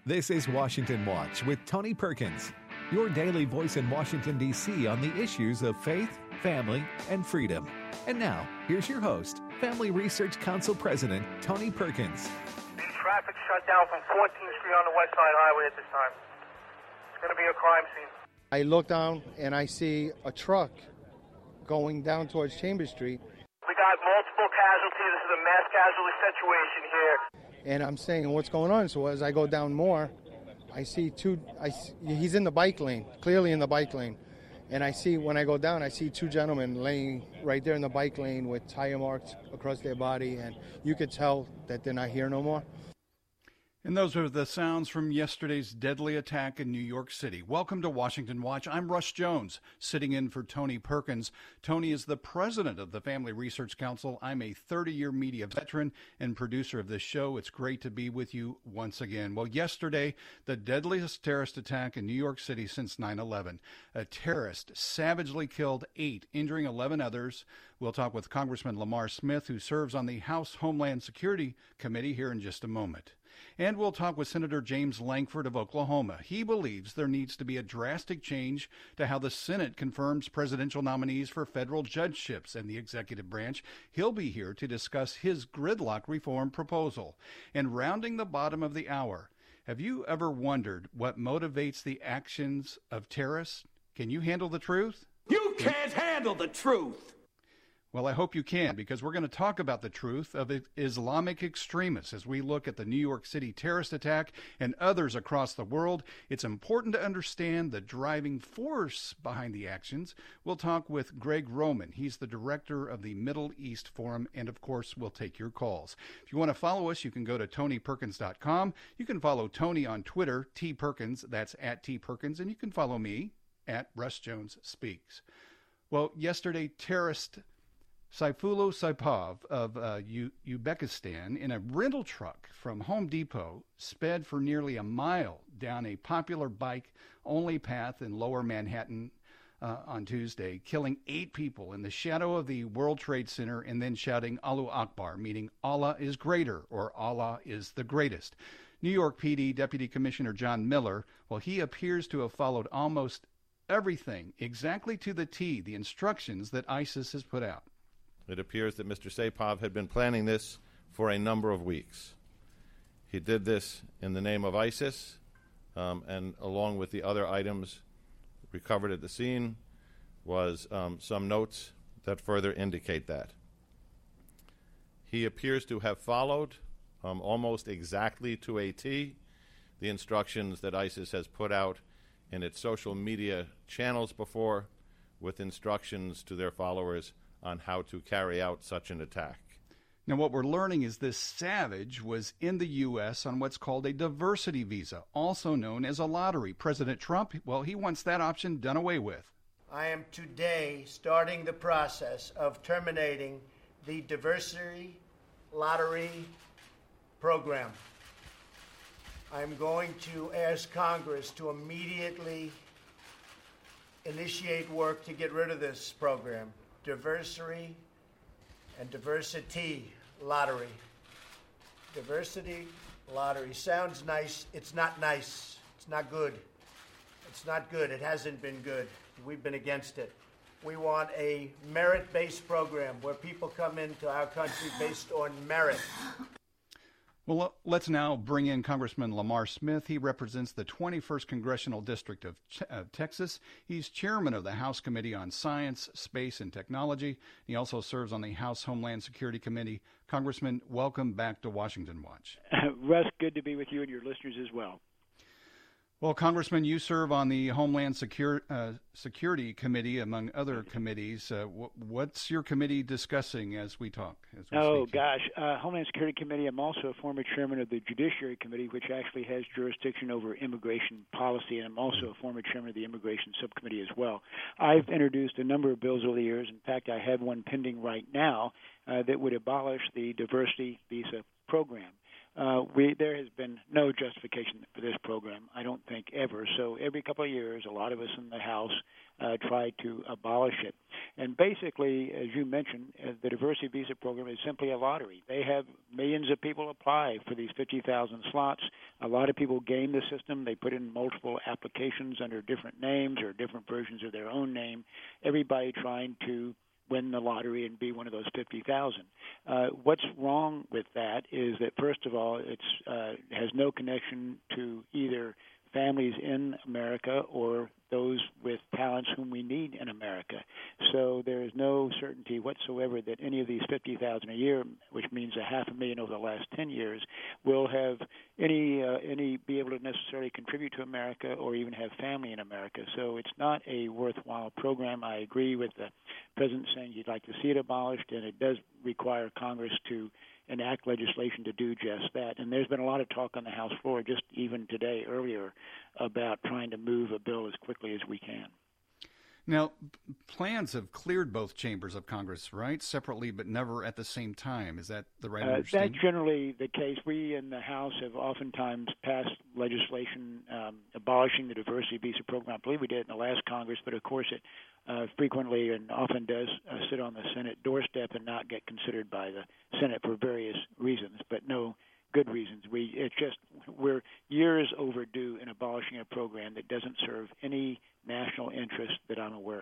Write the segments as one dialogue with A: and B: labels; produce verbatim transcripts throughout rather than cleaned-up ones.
A: This is Washington Watch with Tony Perkins, your daily voice in Washington, D C on the issues of faith, family, and freedom. And now, here's your host, Family Research Council President Tony Perkins.
B: The traffic shut down from fourteenth Street on the West Side Highway at this time. It's going to be a crime scene.
C: I look down and I see a truck going down towards Chambers Street.
B: We got multiple casualties. This is a mass casualty situation here.
C: And I'm saying, what's going on? So as I go down more, I see two, I, he's in the bike lane, clearly in the bike lane. And I see, when I go down, I see two gentlemen laying right there in the bike lane with tire marks across their body. And you could tell that they're not here no more.
D: And those are the sounds from yesterday's deadly attack in New York City. Welcome to Washington Watch. I'm Russ Jones, sitting in for Tony Perkins. Tony is the president of the Family Research Council. I'm a thirty-year media veteran and producer of this show. It's great to be with you once again. Well, yesterday, the deadliest terrorist attack in New York City since nine eleven. A terrorist savagely killed eight, injuring eleven others. We'll talk with Congressman Lamar Smith, who serves on the House Homeland Security Committee, here in just a moment. And we'll talk with Senator James Lankford of Oklahoma. He believes there needs to be a drastic change to how the Senate confirms presidential nominees for federal judgeships in the executive branch. He'll be here to discuss his gridlock reform proposal. And rounding the bottom of the hour, have you ever wondered what motivates the actions of terrorists? Can you handle the truth?
E: You can't handle the truth!
D: Well, I hope you can, because we're going to talk about the truth of Islamic extremists as we look at the New York City terrorist attack and others across the world. It's important to understand the driving force behind the actions. We'll talk with Greg Roman. He's the director of the Middle East Forum, and of course, we'll take your calls. If you want to follow us, you can go to tony perkins dot com. You can follow Tony on Twitter, T Perkins, that's at T Perkins, and you can follow me at Russ Jones Speaks. Well, yesterday, terrorist Saifullo Saipov of uh, U- Uzbekistan, in a rental truck from Home Depot, sped for nearly a mile down a popular bike-only path in lower Manhattan uh, on Tuesday, killing eight people in the shadow of the World Trade Center and then shouting Allahu Akbar, meaning Allah is greater or Allah is the greatest. New York P D Deputy Commissioner John Miller, well, he appears to have followed almost everything exactly to the T, the instructions that ISIS has put out.
F: It appears that Mister Saipov had been planning this for a number of weeks. He did this in the name of ISIS, um, and along with the other items recovered at the scene was um, some notes that further indicate that. He appears to have followed um, almost exactly to a T the instructions that ISIS has put out in its social media channels before, with instructions to their followers on how to carry out such an attack.
D: Now, what we're learning is this savage was in the U S on what's called a diversity visa, also known as a lottery. President Trump, well, he wants that option done away with.
G: I am today starting the process of terminating the diversity lottery program. I'm going to ask Congress to immediately initiate work to get rid of this program. Diversity and diversity lottery. Diversity lottery sounds nice. It's not nice. It's not good. It's not good. It hasn't been good. We've been against it. We want a merit-based program where people come into our country based on merit.
D: Well, let's now bring in Congressman Lamar Smith. He represents the twenty-first Congressional District of, of Texas. He's chairman of the House Committee on Science, Space, and Technology. He also serves on the House Homeland Security Committee. Congressman, welcome back to Washington Watch.
H: Uh, Russ, good to be with you and your listeners as well.
D: Well, Congressman, you serve on the Homeland Secure, uh, Security Committee, among other committees. Uh, w- what's your committee discussing as we talk? As we
H: oh,
D: speak?
H: gosh. Uh, Homeland Security Committee, I'm also a former chairman of the Judiciary Committee, which actually has jurisdiction over immigration policy, and I'm also a former chairman of the Immigration Subcommittee as well. I've introduced a number of bills over the years. In fact, I have one pending right now uh, that would abolish the diversity visa program. Uh, we there has been no justification for this program, I don't think, ever. So every couple of years, a lot of us in the House uh, try to abolish it. And basically, as you mentioned, uh, the diversity visa program is simply a lottery. They have millions of people apply for these fifty thousand slots. A lot of people game the system. They put in multiple applications under different names or different versions of their own name, everybody trying to win the lottery and be one of those fifty thousand. Uh, what's wrong with that is that, first of all, it uh, has no connection to either families in America or those with talents whom we need in America. So there is no certainty whatsoever that any of these fifty thousand a year, which means a half a million over the last ten years, will have any uh, any be able to necessarily contribute to America or even have family in America. So it's not a worthwhile program. I agree with the President saying he'd like to see it abolished, and it does require Congress to enact legislation to do just that. And there's been a lot of talk on the House floor, just even today, earlier, about trying to move a bill as quickly as we can.
D: Now, plans have cleared both chambers of Congress, right? Separately, but never at the same time. Is that the right
H: uh,
D: understanding?
H: That's generally the case. We in the House have oftentimes passed legislation um, abolishing the diversity visa program. I believe we did it in the last Congress, but of course it uh, frequently and often does uh, sit on the Senate doorstep and not get considered by the Senate for various reasons, but no good reasons. We it's just we're years overdue in abolishing a program that doesn't serve any national interest that I'm aware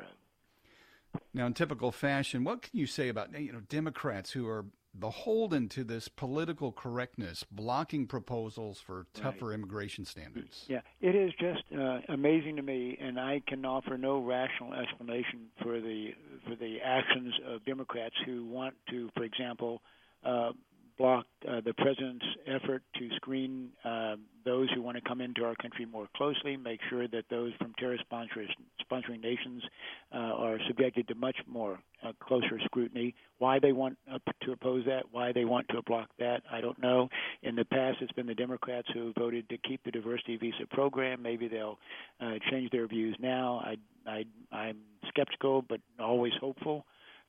H: of.
D: Now, in typical fashion, what can you say about you know Democrats who are beholden to this political correctness, blocking proposals for tougher right. immigration standards?
H: Yeah, it is just uh, amazing to me, and I can offer no rational explanation for the for the actions of Democrats who want to, for example, uh, block uh, the president's effort to screen uh, those who want to come into our country more closely, make sure that those from terrorist sponsors, sponsoring nations uh, are subjected to much more uh, closer scrutiny. Why they want uh, to oppose that, why they want to block that, I don't know. In the past, it's been the Democrats who voted to keep the diversity visa program. Maybe they'll uh, change their views now. I, I, I'm skeptical, but always hopeful.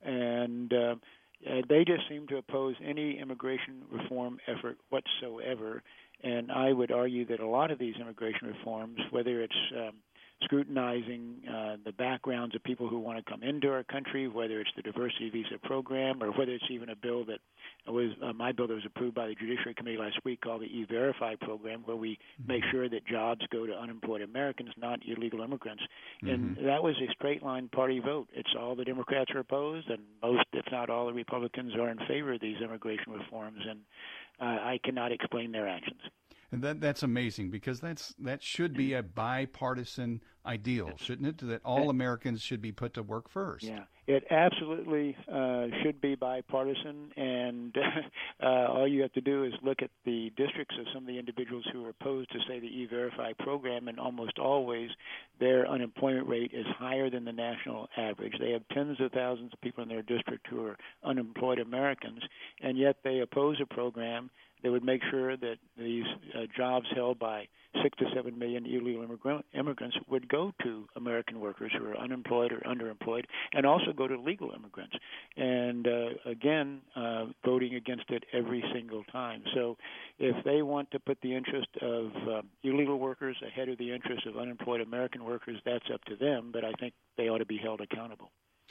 H: And uh, Uh, they just seem to oppose any immigration reform effort whatsoever, and I would argue that a lot of these immigration reforms, whether it's um, scrutinizing uh, the backgrounds of people who want to come into our country, whether it's the diversity visa program, or whether it's even a bill that was uh, my bill that was approved by the Judiciary Committee last week called the E-Verify program, where we make sure that jobs go to unemployed Americans, not illegal immigrants. Mm-hmm. And that was a straight-line party vote. It's all the Democrats are opposed, and most, if not all, the Republicans are in favor of these immigration reforms, and uh, I cannot explain their actions.
D: And that that's amazing, because that's that should be a bipartisan ideal, shouldn't it? That all Americans should be put to work first.
H: Yeah, it absolutely uh, should be bipartisan, and uh, all you have to do is look at the districts of some of the individuals who are opposed to, say, the E-Verify program, and almost always their unemployment rate is higher than the national average. They have tens of thousands of people in their district who are unemployed Americans, and yet they oppose a program that would make sure that these uh, jobs held by six to seven million illegal immigrant, immigrants would go to American workers who are unemployed or underemployed, and also go to legal immigrants. And uh, again, uh, voting against it every single time. So if they want to put the interest of uh, illegal workers ahead of the interest of unemployed American workers, that's up to them, but I think they ought to be held accountable.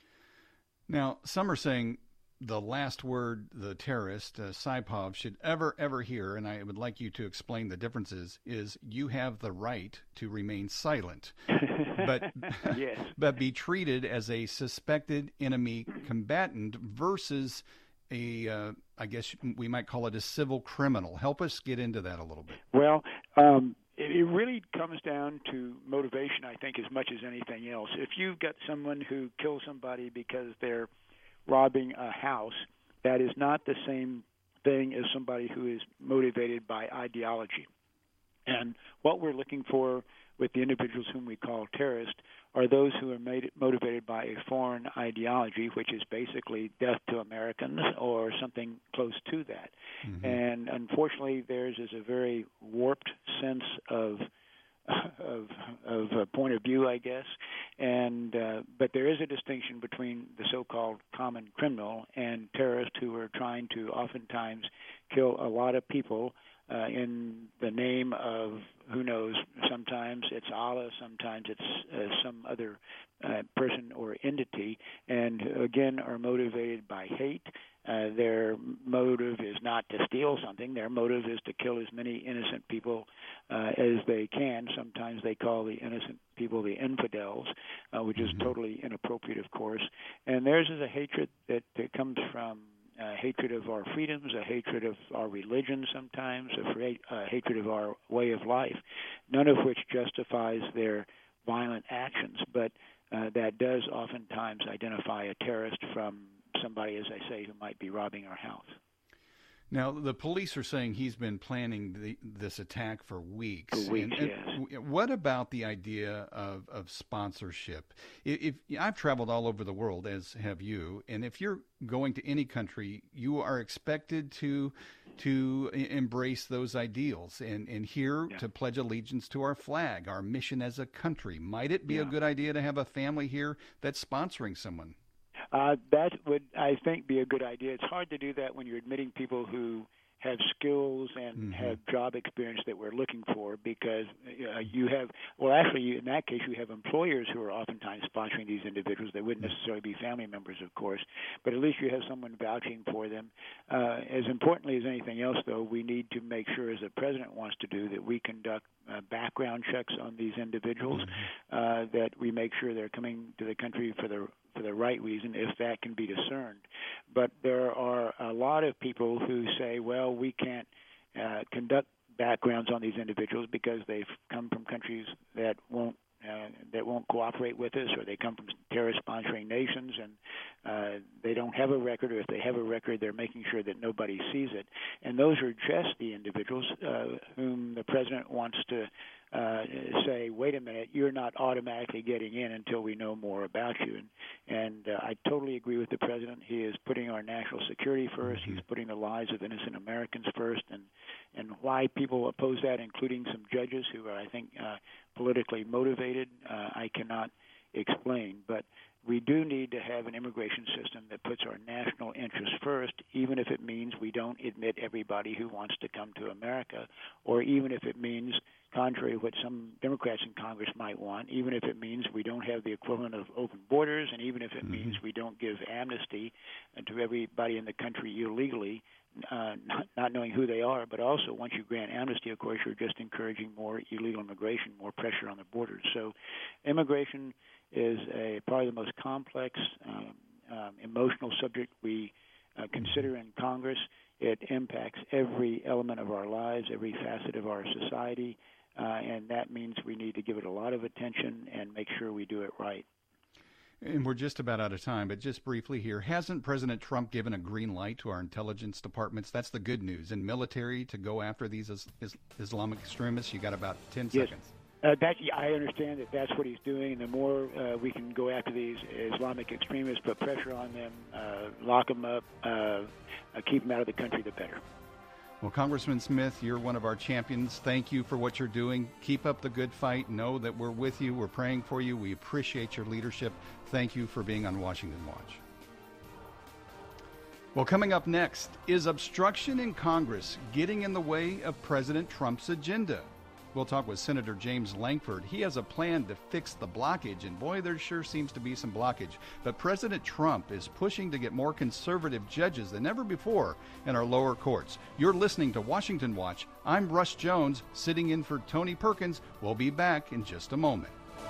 D: Now, some are saying the last word the terrorist, uh, Saipov, should ever, ever hear, and I would like you to explain the differences, is you have the right to remain silent, but,
H: yes.
D: but be treated as a suspected enemy combatant versus a, uh, I guess we might call it a civil criminal. Help us get into that a little bit.
H: Well, um, it really comes down to motivation, I think, as much as anything else. If you've got someone who kills somebody because they're robbing a house, that is not the same thing as somebody who is motivated by ideology. And what we're looking for with the individuals whom we call terrorists are those who are made, motivated by a foreign ideology, which is basically death to Americans or something close to that. Mm-hmm. And unfortunately, theirs is a very warped sense of of of a point of view, I guess, and uh, but there is a distinction between the so-called common criminal and terrorists who are trying to oftentimes kill a lot of people uh, in the name of, who knows, sometimes it's Allah, sometimes it's uh, some other uh, person or entity, and again are motivated by hate. Uh, their motive is not to steal something. Their motive is to kill as many innocent people uh, as they can. Sometimes they call the innocent people the infidels, uh, which is totally inappropriate, of course. And theirs is a hatred that, that comes from uh, hatred of our freedoms, a hatred of our religion sometimes, a fra- uh, hatred of our way of life, none of which justifies their violent actions. But uh, that does oftentimes identify a terrorist from somebody, as I say, who might be robbing our house.
D: Now, the police are saying he's been planning the, this attack for weeks.
H: For weeks,
D: and,
H: and
D: yes. What about the idea of, of sponsorship? If, if I've traveled all over the world, as have you, and if you're going to any country, you are expected to to embrace those ideals and, and here yeah. to pledge allegiance to our flag, our mission as a country. Might it be yeah. a good idea to have a family here that's sponsoring someone?
H: Uh, that would, I think, be a good idea. It's hard to do that when you're admitting people who have skills and mm-hmm. have job experience that we're looking for, because uh, you have, well, actually, you, in that case, you have employers who are oftentimes sponsoring these individuals. They wouldn't necessarily be family members, of course, but at least you have someone vouching for them. Uh, as importantly as anything else, though, we need to make sure, as the president wants to do, that we conduct uh, background checks on these individuals, mm-hmm. uh, that we make sure they're coming to the country for the for the right reason, if that can be discerned. But there are a lot of people who say, well, we can't uh, conduct backgrounds on these individuals because they've come from countries that won't uh, that won't cooperate with us, or they come from terrorist-sponsoring nations, and uh, they don't have a record, or if they have a record, they're making sure that nobody sees it. And those are just the individuals uh, whom the president wants to Uh, say, wait a minute, you're not automatically getting in until we know more about you. And, and uh, I totally agree with the president. He is putting our national security first. He's putting the lives of innocent Americans first. And, and why people oppose that, including some judges who are, I think, uh, politically motivated, uh, I cannot explain. But we do need to have an immigration system that puts our national interests first, even if it means we don't admit everybody who wants to come to America, or even if it means, contrary to what some Democrats in Congress might want, even if it means we don't have the equivalent of open borders, and even if it mm-hmm. means we don't give amnesty to everybody in the country illegally, uh, not, not knowing who they are. But also, once you grant amnesty, of course, you're just encouraging more illegal immigration, more pressure on the borders. So immigration is a probably the most complex, um, um, emotional subject we uh, consider in Congress. It impacts every element of our lives, every facet of our society, uh, and that means we need to give it a lot of attention and make sure we do it right.
D: And we're just about out of time, but just briefly here, hasn't President Trump given a green light to our intelligence departments? That's the good news. And military to go after these is, is Islamic extremists, you got about ten
H: yes.
D: seconds.
H: Uh, that, I understand that that's what he's doing, and the more uh, we can go after these Islamic extremists, put pressure on them, uh, lock them up, uh, uh, keep them out of the country, the better.
D: Well, Congressman Smith, you're one of our champions. Thank you for what you're doing. Keep up the good fight. Know that we're with you. We're praying for you. We appreciate your leadership. Thank you for being on Washington Watch. Well, coming up next, is obstruction in Congress getting in the way of President Trump's agenda? We'll talk with Senator James Lankford. He has a plan to fix the blockage, and boy, there sure seems to be some blockage. But President Trump is pushing to get more conservative judges than ever before in our lower courts. You're listening to Washington Watch. I'm Russ Jones, sitting in for Tony Perkins. We'll be back in just a moment.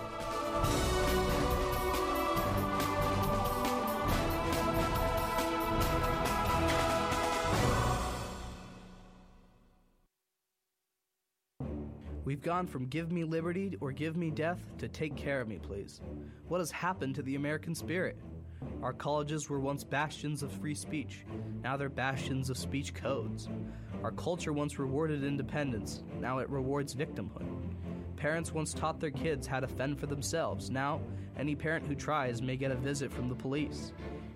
I: We've gone from give me liberty or give me death to take care of me, please. What has happened to the American spirit? Our colleges were once bastions of free speech. Now they're bastions of speech codes. Our culture once rewarded independence. Now it rewards victimhood. Parents once taught their kids how to fend for themselves. Now, any parent who tries may get a visit from the police.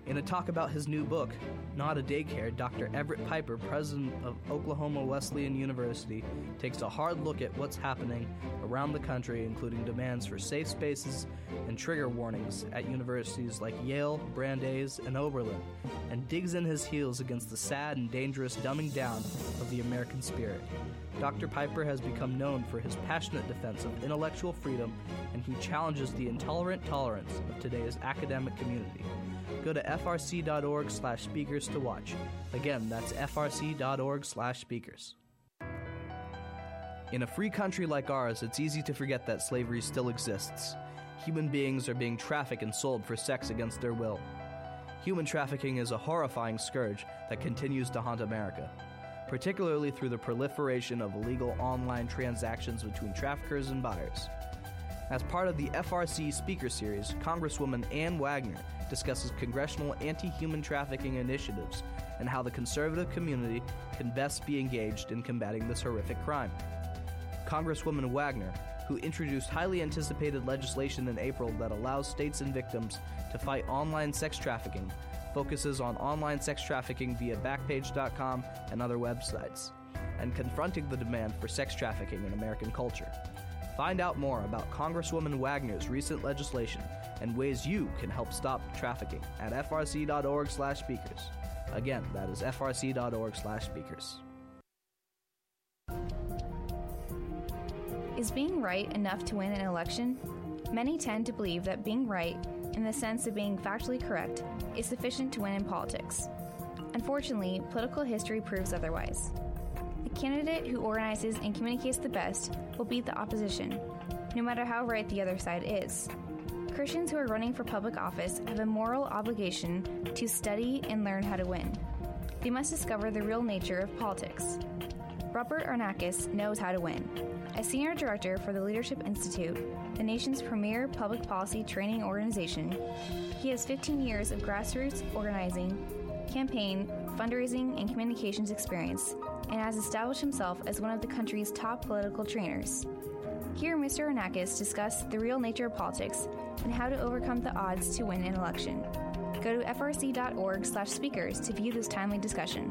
I: In a talk about his new book, Not a Daycare, Doctor Everett Piper, president of Oklahoma Wesleyan University, takes a hard look at what's happening around the country, including demands for safe spaces and trigger warnings at universities like Yale, Brandeis, and Oberlin, and digs in his heels against the sad and dangerous dumbing down of the American spirit. Doctor Piper has become known for his passionate defense of intellectual freedom, and he challenges the intolerant tolerance of today's academic community. Go to f r c dot org slash speakers to watch. Again, that's f r c dot org slash speakers. In a free country like ours, it's easy to forget that slavery still exists. Human beings are being trafficked and sold for sex against their will. Human trafficking is a horrifying scourge that continues to haunt America, particularly through the proliferation of illegal online transactions between traffickers and buyers. As part of the F R C Speaker Series, Congresswoman Ann Wagner discusses congressional anti-human trafficking initiatives and how the conservative community can best be engaged in combating this horrific crime. Congresswoman Wagner, who introduced highly anticipated legislation in April that allows states and victims to fight online sex trafficking, focuses on online sex trafficking via Backpage dot com and other websites, and confronting the demand for sex trafficking in American culture. Find out more about Congresswoman Wagner's recent legislation and ways you can help stop trafficking at f r c dot org slash speakers. Again, that is f r c dot org slash speakers.
J: Is being right enough to win an election? Many tend to believe that being right, in the sense of being factually correct, is sufficient to win in politics. Unfortunately, political history proves otherwise. The candidate who organizes and communicates the best will beat the opposition, no matter how right the other side is. Christians who are running for public office have a moral obligation to study and learn how to win. They must discover the real nature of politics. Robert Arnakis knows how to win. As Senior Director for the Leadership Institute, the nation's premier public policy training organization, he has fifteen years of grassroots organizing, campaign, fundraising, and communications experience, and has established himself as one of the country's top political trainers. Here, Mister Arnakis discussed the real nature of politics and how to overcome the odds to win an election. Go to f r c dot org slash speakers to view this timely discussion.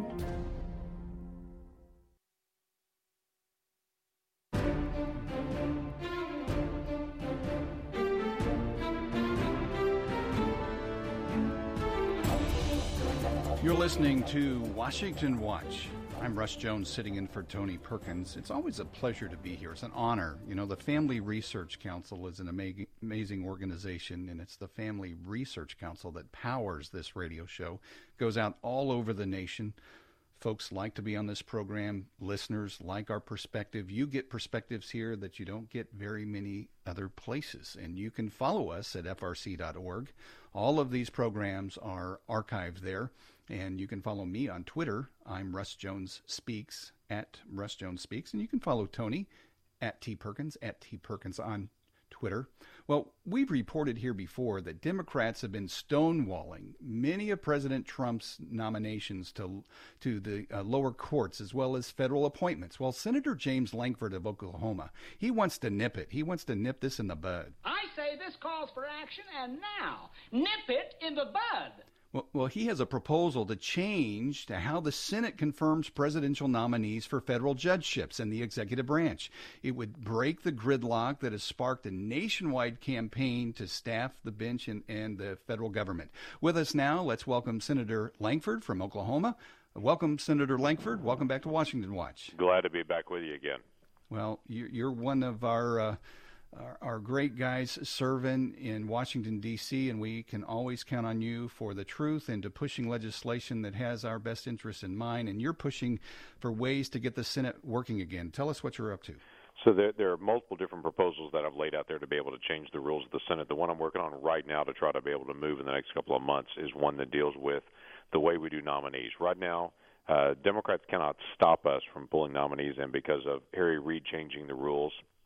D: You're listening to Washington Watch. I'm Russ Jones, sitting in for Tony Perkins. It's always a pleasure to be here. It's an honor. You know, the Family Research Council is an ama- amazing organization, and it's the Family Research Council that powers this radio show. It goes out all over the nation. Folks like to be on this program. Listeners like our perspective. You get perspectives here that you don't get very many other places. And you can follow us at f r c dot org. All of these programs are archived there. And you can follow me on Twitter. I'm Russ Jones Speaks, at Russ Jones Speaks. And you can follow Tony at T Perkins, at T Perkins on Twitter. Well, we've reported here before that Democrats have been stonewalling many of President Trump's nominations to to the uh, lower courts as well as federal appointments. Well, Senator James Lankford of Oklahoma, he wants to nip it. He wants to nip this in the bud.
E: I say this calls for action, and now, nip it in the bud.
D: Well, well, he has a proposal to change to how the Senate confirms presidential nominees for federal judgeships in the executive branch. It would break the gridlock that has sparked a nationwide campaign to staff the bench and, and the federal government. With us now, let's welcome Senator Lankford from Oklahoma. Welcome, Senator Lankford. Welcome back to Washington Watch.
K: Glad to be back with you again.
D: Well, you're one of our... Uh, Our, our great guys serving in Washington, D C, and we can always count on you for the truth and to pushing legislation that has our best interests in mind. And you're pushing for ways to get the Senate working again. Tell us what you're up to.
K: So there, there are multiple different proposals that I've laid out there to be able to change the rules of the Senate. The one I'm working on right now to try to be able to move in the next couple of months is one that deals with the way we do nominees. Right now, uh, Democrats cannot stop us from pulling nominees in because of Harry Reid changing the rules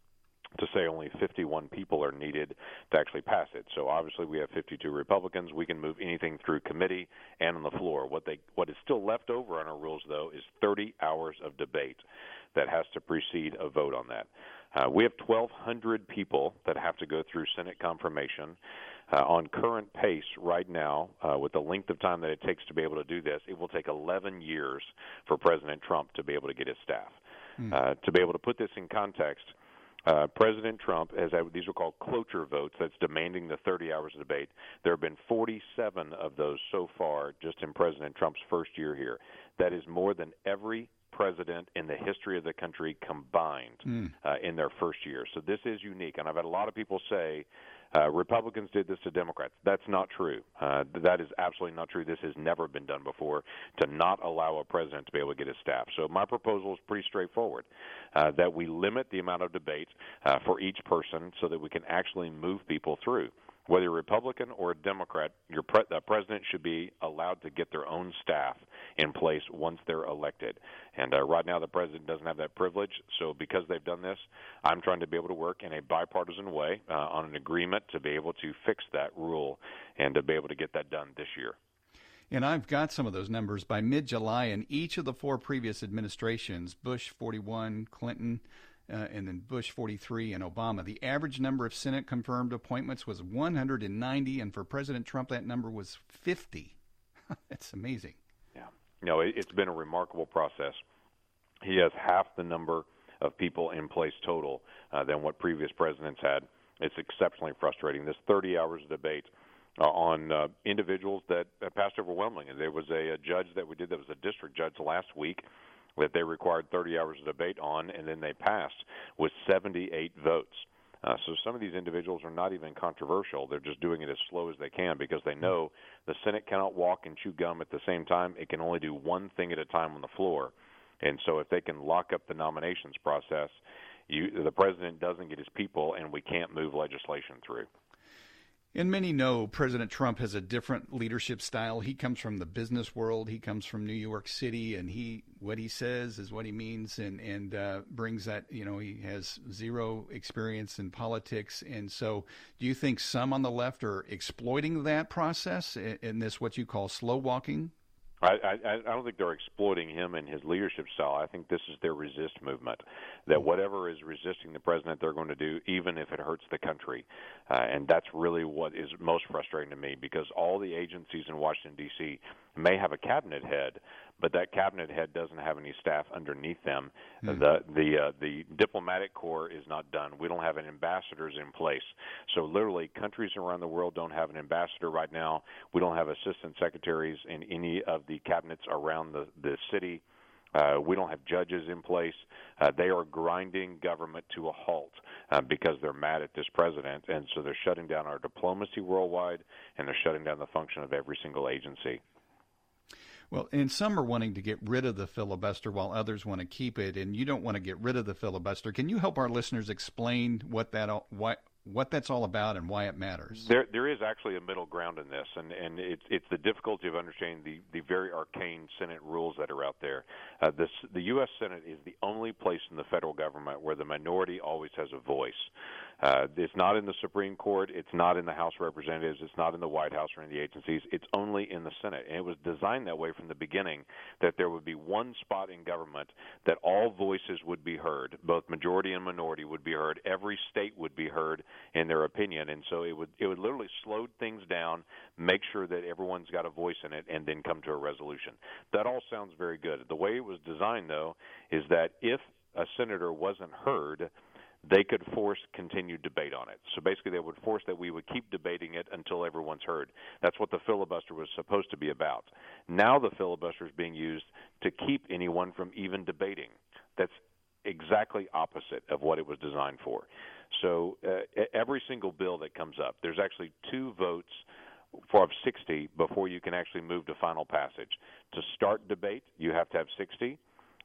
K: to say only fifty-one people are needed to actually pass it. So obviously we have fifty-two Republicans. We can move anything through committee and on the floor. What they what is still left over on our rules, though, is thirty hours of debate that has to precede a vote on that. Uh, we have twelve hundred people that have to go through Senate confirmation. Uh, on current pace right now, uh, with the length of time that it takes to be able to do this, it will take eleven years for President Trump to be able to get his staff. Mm. Uh, to be able to put this in context, Uh, President Trump has had, these are called cloture votes, that's demanding the thirty hours of debate. There have been forty-seven of those so far just in President Trump's first year here. That is more than every president in the history of the country combined mm. uh, in their first year. So this is unique. And I've had a lot of people say, Uh, Republicans did this to Democrats. That's not true. Uh, that is absolutely not true. This has never been done before, to not allow a president to be able to get his staff. So my proposal is pretty straightforward, uh, that we limit the amount of debate uh, for each person so that we can actually move people through. Whether you're a Republican or a Democrat, your pre- the president should be allowed to get their own staff in place once they're elected. And uh, right now the president doesn't have that privilege, so because they've done this, I'm trying to be able to work in a bipartisan way uh, on an agreement to be able to fix that rule and to be able to get that done this year.
D: And I've got some of those numbers. By mid-July, in each of the four previous administrations, Bush forty-one, Clinton, Uh, and then Bush forty-three and Obama, the average number of Senate confirmed appointments was one hundred ninety, and for President Trump that number was fifty. That's amazing.
K: Yeah. No, it, it's been a remarkable process. He has half the number of people in place total uh, than what previous presidents had. It's exceptionally frustrating. This thirty hours of debate uh, on uh, individuals that uh, passed overwhelmingly. There was a, a judge that we did that was a district judge last week that they required thirty hours of debate on, and then they passed with seventy-eight votes. Uh, so some of these individuals are not even controversial. They're just doing it as slow as they can because they know the Senate cannot walk and chew gum at the same time. It can only do one thing at a time on the floor. And so if they can lock up the nominations process, you, the president doesn't get his people, and we can't move legislation through.
D: And many know President Trump has a different leadership style. He comes from the business world. He comes from New York City, and he what he says is what he means, and and uh, brings that. You know, he has zero experience in politics, and so do you think some on the left are exploiting that process in, in this what you call slow walking?
K: I, I, I don't think they're exploiting him and his leadership style. I think this is their resist movement, that whatever is resisting the president, they're going to do, even if it hurts the country. Uh, and that's really what is most frustrating to me, because all the agencies in Washington, D C may have a cabinet head, but that cabinet head doesn't have any staff underneath them. Mm. The the uh, the diplomatic corps is not done. We don't have an ambassadors in place. So literally, countries around the world don't have an ambassador right now. We don't have assistant secretaries in any of the cabinets around the, the city. Uh, we don't have judges in place. Uh, they are grinding government to a halt uh, because they're mad at this president, and so they're shutting down our diplomacy worldwide, and they're shutting down the function of every single agency.
D: Well, and some are wanting to get rid of the filibuster while others want to keep it, and you don't want to get rid of the filibuster. Can you help our listeners explain what that why, what that's all about and why it matters?
K: There, there is actually a middle ground in this, and, and it's it's the difficulty of understanding the, the very arcane Senate rules that are out there. Uh, this, the U S Senate is the only place in the federal government where the minority always has a voice. Uh, it's not in the Supreme Court. It's not in the House of Representatives. It's not in the White House or in the agencies. It's only in the Senate. And it was designed that way from the beginning, that there would be one spot in government that all voices would be heard, both majority and minority would be heard. Every state would be heard in their opinion. And so it would it would literally slow things down, make sure that everyone's got a voice in it, and then come to a resolution. That all sounds very good. The way it was designed, though, is that if a senator wasn't heard, they could force continued debate on it. So basically they would force that we would keep debating it until everyone's heard. That's what the filibuster was supposed to be about. Now the filibuster is being used to keep anyone from even debating. That's exactly opposite of what it was designed for. So uh, every single bill that comes up, there's actually two votes for sixty before you can actually move to final passage. To start debate, you have to have sixty.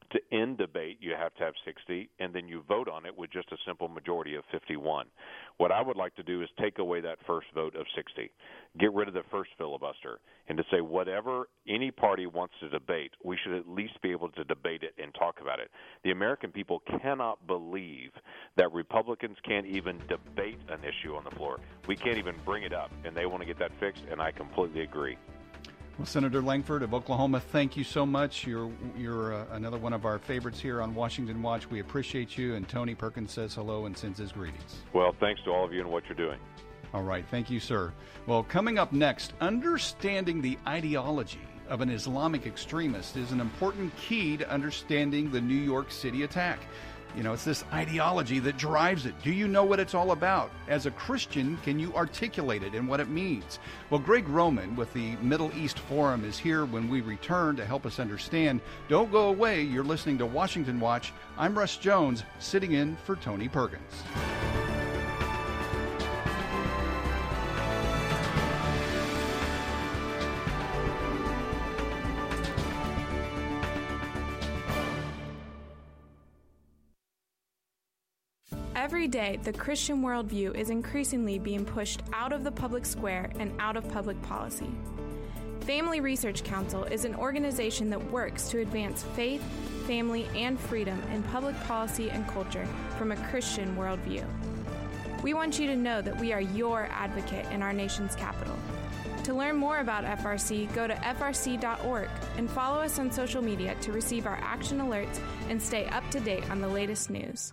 K: To end debate, you have to have sixty, and then you vote on it with just a simple majority of fifty-one. What I would like to do is take away that first vote of sixty, get rid of the first filibuster, and to say whatever any party wants to debate, we should at least be able to debate it and talk about it. The American people cannot believe that Republicans can't even debate an issue on the floor. We can't even bring it up, and they want to get that fixed, and I completely agree.
D: Well, Senator Langford of Oklahoma, thank you so much. You're you're uh, another one of our favorites here on Washington Watch. We appreciate you, and Tony Perkins says hello and sends his greetings.
K: Well, thanks to all of you and what you're doing.
D: All right, thank you, sir. Well, coming up next, understanding the ideology of an Islamic extremist is an important key to understanding the New York City attack. You know, it's this ideology that drives it. Do you know what it's all about? As a Christian, can you articulate it and what it means? Well, Greg Roman with the Middle East Forum is here when we return to help us understand. Don't go away. You're listening to Washington Watch. I'm Russ Jones, sitting in for Tony Perkins.
L: Every day, the Christian worldview is increasingly being pushed out of the public square and out of public policy. Family Research Council is an organization that works to advance faith, family, and freedom in public policy and culture from a Christian worldview. We want you to know that we are your advocate in our nation's capital. To learn more about F R C, go to F R C dot org and follow us on social media to receive our action alerts and stay up to date on the latest news.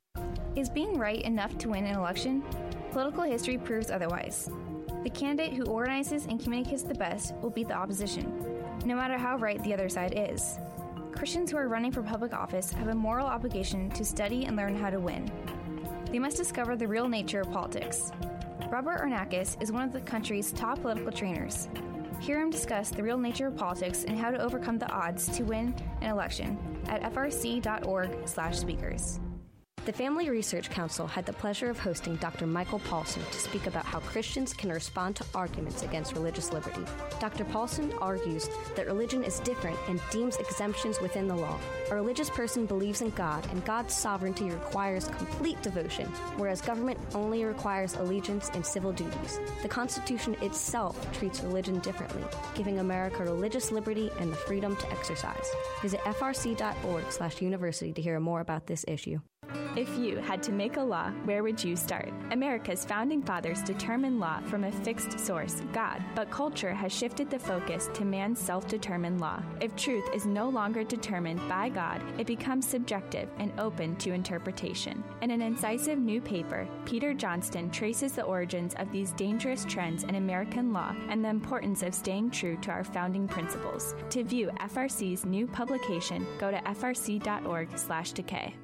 J: Is being right enough to win an election? Political history proves otherwise. The candidate who organizes and communicates the best will beat the opposition, no matter how right the other side is. Christians who are running for public office have a moral obligation to study and learn how to win. They must discover the real nature of politics. Robert Ornakis is one of the country's top political trainers. Hear him discuss the real nature of politics and how to overcome the odds to win an election at F R C dot org slash speakers.
M: The Family Research Council had the pleasure of hosting Doctor Michael Paulson to speak about how Christians can respond to arguments against religious liberty. Doctor Paulson argues that religion is different and deems exemptions within the law. A religious person believes in God, and God's sovereignty requires complete devotion, whereas government only requires allegiance and civil duties. The Constitution itself treats religion differently, giving America religious liberty and the freedom to exercise. Visit F R C dot org slash university to hear more about this issue.
N: If you had to make a law, where would you start? America's founding fathers determined law from a fixed source, God, but culture has shifted the focus to man's self-determined law. If truth is no longer determined by God, it becomes subjective and open to interpretation. In an incisive new paper, Peter Johnston traces the origins of these dangerous trends in American law and the importance of staying true to our founding principles. To view F R C's new publication, go to F R C dot org slash decay.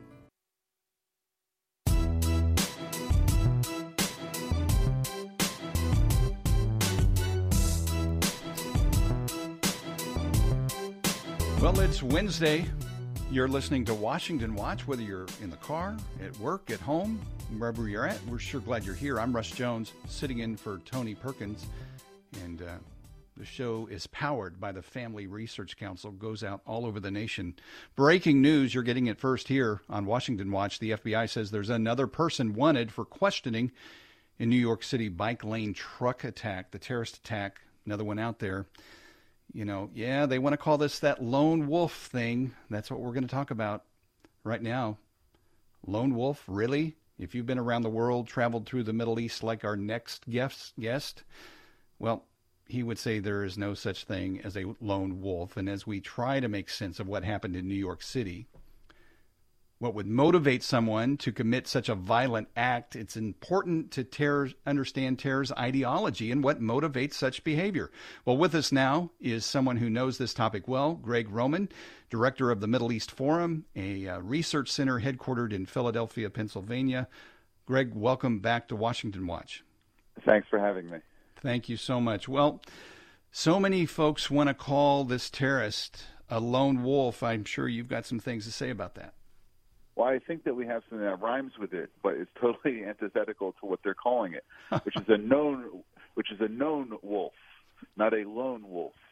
D: Well, it's Wednesday. You're listening to Washington Watch, whether you're in the car, at work, at home, wherever you're at. We're sure glad you're here. I'm Russ Jones, sitting in for Tony Perkins. And uh, the show is powered by the Family Research Council, goes out all over the nation. Breaking news, you're getting it first here on Washington Watch. The F B I says there's another person wanted for questioning in New York City bike lane truck attack, the terrorist attack, another one out there. You know, yeah, they want to call this that lone wolf thing. That's what we're going to talk about right now. Lone wolf, really? If you've been around the world, traveled through the Middle East like our next guest, guest, well, he would say there is no such thing as a lone wolf. And as we try to make sense of what happened in New York City, what would motivate someone to commit such a violent act, it's important to terror, understand terror's ideology and what motivates such behavior. Well, with us now is someone who knows this topic well, Greg Roman, director of the Middle East Forum, a uh, research center headquartered in Philadelphia, Pennsylvania. Greg, welcome back to Washington Watch.
O: Thanks for having me.
D: Thank you so much. Well, so many folks want to call this terrorist a lone wolf. I'm sure you've got some things to say about that.
O: Well, I think that we have something that rhymes with it, but it's totally antithetical to what they're calling it, which is a known, which is a known wolf, not a lone wolf.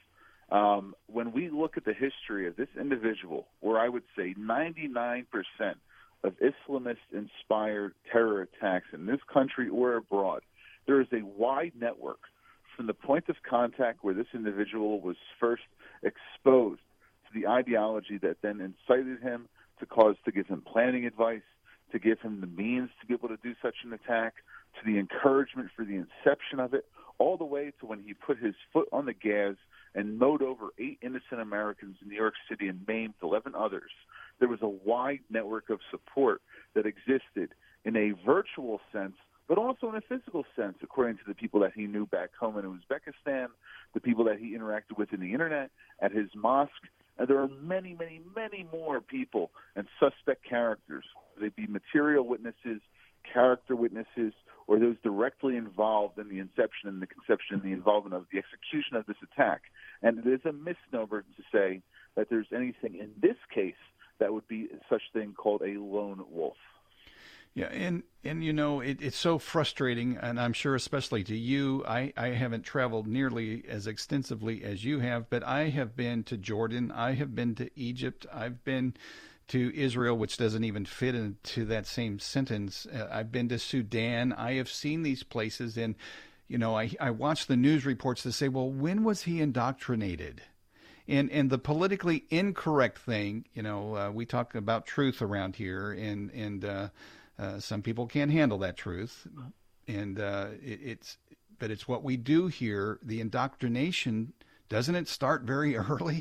O: Um, when we look at the history of this individual, where I would say ninety-nine percent of Islamist-inspired terror attacks in this country or abroad, there is a wide network from the point of contact where this individual was first exposed to the ideology that then incited him to cause to give him planning advice, to give him the means to be able to do such an attack, to the encouragement for the inception of it, all the way to when he put his foot on the gas and mowed over eight innocent Americans in New York City and maimed eleven others. There was a wide network of support that existed in a virtual sense, but also in a physical sense, according to the people that he knew back home in Uzbekistan, the people that he interacted with in the Internet, at his mosque. And there are many, many, many more people and suspect characters. They be material witnesses, character witnesses, or those directly involved in the inception and the conception and the involvement of the execution of this attack. And it is a misnomer to say that there's anything in this case that would be such thing called a lone wolf.
D: Yeah, and, and you know, it, it's so frustrating, and I'm sure especially to you. I, I haven't traveled nearly as extensively as you have, but I have been to Jordan. I have been to Egypt. I've been to Israel, which doesn't even fit into that same sentence. Uh, I've been to Sudan. I have seen these places, and, you know, I, I watch the news reports that say, well, when was he indoctrinated? And and the politically incorrect thing, you know, uh, we talk about truth around here, and, and uh, uh, some people can't handle that truth. And uh, it, it's, but it's what we do here. The indoctrination, doesn't it start very early?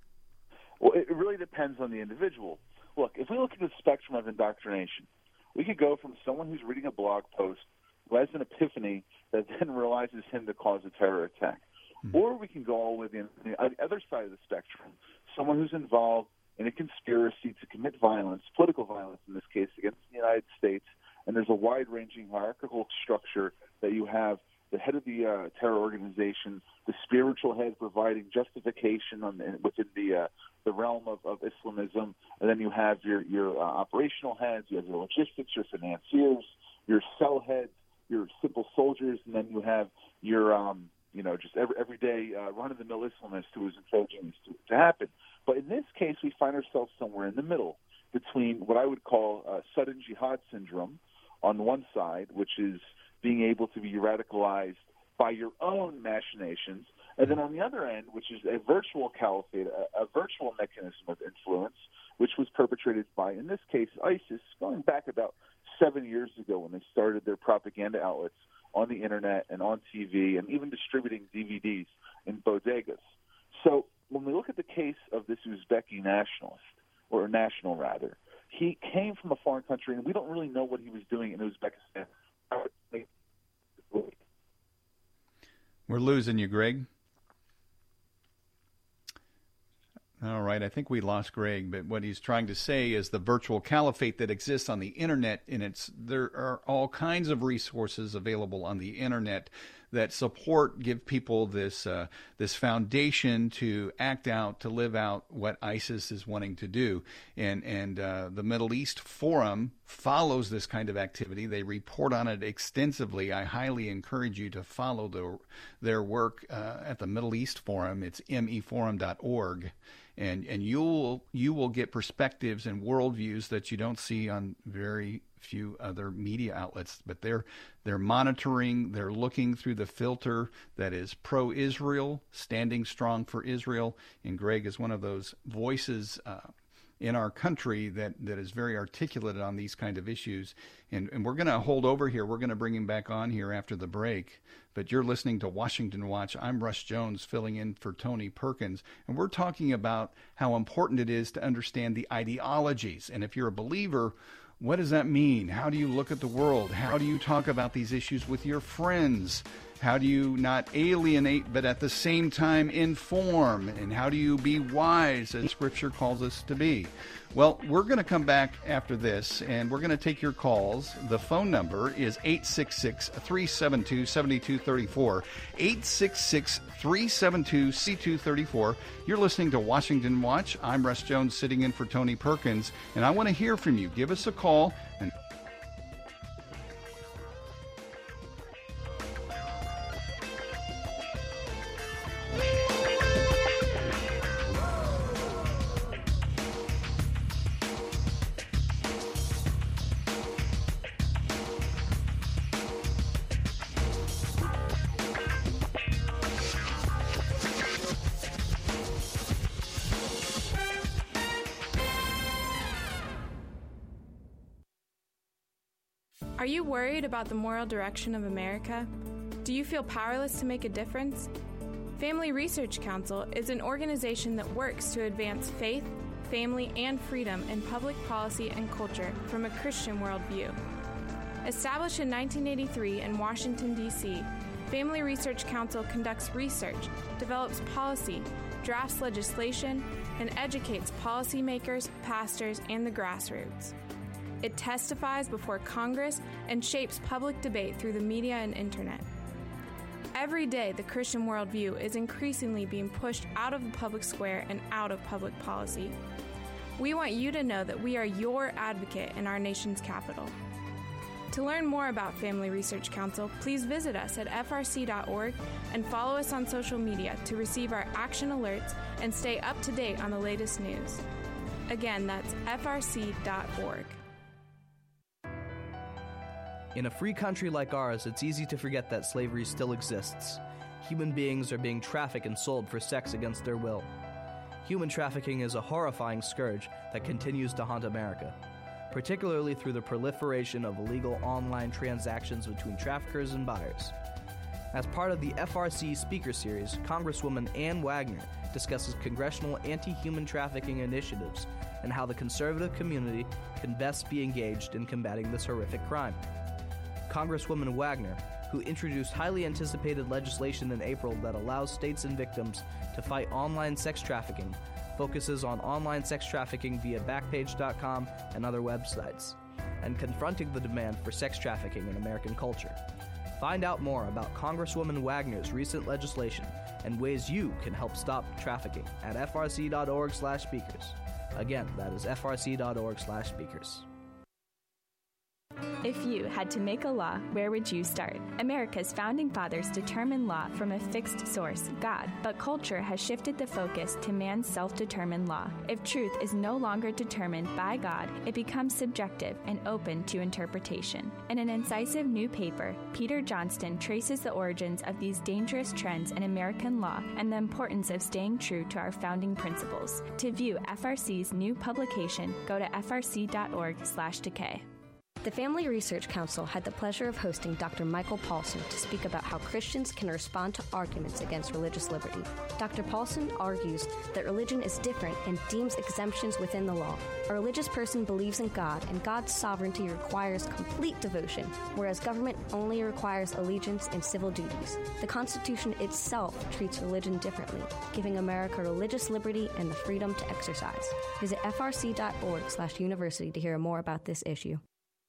O: Well, it really depends on the individual. Look, if we look at the spectrum of indoctrination, we could go from someone who's reading a blog post who has an epiphany that then realizes him to cause a terror attack. Mm-hmm. Or we can go all the way to the other side of the spectrum, someone who's involved in a conspiracy to commit violence, political violence in this case, against the United States, and there's a wide-ranging hierarchical structure that you have the head of the uh, terror organization, the spiritual head providing justification on the, within the uh, the realm of, of Islamism, and then you have your your uh, operational heads, you have your logistics, your financiers, your cell heads, your simple soldiers, and then you have your um, you know just every everyday uh, run-of-the-mill Islamist who is encouraging this to, to happen. But in this case, we find ourselves somewhere in the middle between what I would call uh, sudden jihad syndrome on one side, which is being able to be radicalized by your own machinations, and then on the other end, which is a virtual caliphate, a, a virtual mechanism of influence, which was perpetrated by, in this case, ISIS, going back about seven years ago when they started their propaganda outlets on the Internet and on T V and even distributing D V Ds in bodegas. So when we look at the case of this Uzbeki nationalist, or national rather, he came from a foreign country, and we don't really know what he was doing in Uzbekistan.
D: We're losing you, Greg. All right, I think we lost Greg, but what he's trying to say is the virtual caliphate that exists on the Internet, and it's there are all kinds of resources available on the Internet that support, give people this uh, this foundation to act out, to live out what ISIS is wanting to do. And and uh, the Middle East Forum follows this kind of activity. They report on it extensively. I highly encourage you to follow the, their work uh, at the Middle East Forum. It's m e forum dot org. And and you'll you will get perspectives and worldviews that you don't see on very few other media outlets. But they're they're monitoring, they're looking through the filter that is pro-Israel, standing strong for Israel. And Greg is one of those voices uh, in our country that, that is very articulate on these kind of issues. And, and we're going to hold over here. We're going to bring him back on here after the break. But you're listening to Washington Watch. I'm Russ Jones, filling in for Tony Perkins. And we're talking about how important it is to understand the ideologies. And if you're a believer, what does that mean? How do you look at the world? How do you talk about these issues with your friends? How do you not alienate, but at the same time inform? And how do you be wise, as Scripture calls us to be? Well, we're going to come back after this, and we're going to take your calls. The phone number is eight six six, three seven two, seven two three four, eight six six, three seven two, seven two three four. You're listening to Washington Watch. I'm Russ Jones, sitting in for Tony Perkins, and I want to hear from you. Give us a call. And
L: Are you worried about the moral direction of America? Do you feel powerless to make a difference? Family Research Council is an organization that works to advance faith, family, and freedom in public policy and culture from a Christian worldview. Established in nineteen eighty-three in Washington, D C, Family Research Council conducts research, develops policy, drafts legislation, and educates policymakers, pastors, and the grassroots. It testifies before Congress and shapes public debate through the media and internet. Every day, the Christian worldview is increasingly being pushed out of the public square and out of public policy. We want you to know that we are your advocate in our nation's capital. To learn more about Family Research Council, please visit us at f r c dot org and follow us on social media to receive our action alerts and stay up to date on the latest news. Again, that's f r c dot org.
I: In a free country like ours, it's easy to forget that slavery still exists. Human beings are being trafficked and sold for sex against their will. Human trafficking is a horrifying scourge that continues to haunt America, particularly through the proliferation of illegal online transactions between traffickers and buyers. As part of the F R C Speaker Series, Congresswoman Ann Wagner discusses congressional anti-human trafficking initiatives and how the conservative community can best be engaged in combating this horrific crime. Congresswoman Wagner, who introduced highly anticipated legislation in April that allows states and victims to fight online sex trafficking, focuses on online sex trafficking via Backpage dot com and other websites, and confronting the demand for sex trafficking in American culture. Find out more about Congresswoman Wagner's recent legislation and ways you can help stop trafficking at f r c dot org slash speakers. Again, that is f r c dot org slash speakers.
N: If you had to make a law, where would you start? America's founding fathers determined law from a fixed source, God, but culture has shifted the focus to man's self-determined law. If truth is no longer determined by God, it becomes subjective and open to interpretation. In an incisive new paper, Peter Johnston traces the origins of these dangerous trends in American law and the importance of staying true to our founding principles. To view F R C's new publication, go to f r c dot org slash decay.
M: The Family Research Council had the pleasure of hosting Doctor Michael Paulson to speak about how Christians can respond to arguments against religious liberty. Doctor Paulson argues that religion is different and deems exemptions within the law. A religious person believes in God, and God's sovereignty requires complete devotion, whereas government only requires allegiance and civil duties. The Constitution itself treats religion differently, giving America religious liberty and the freedom to exercise. Visit f r c dot org slash university to hear more about this issue.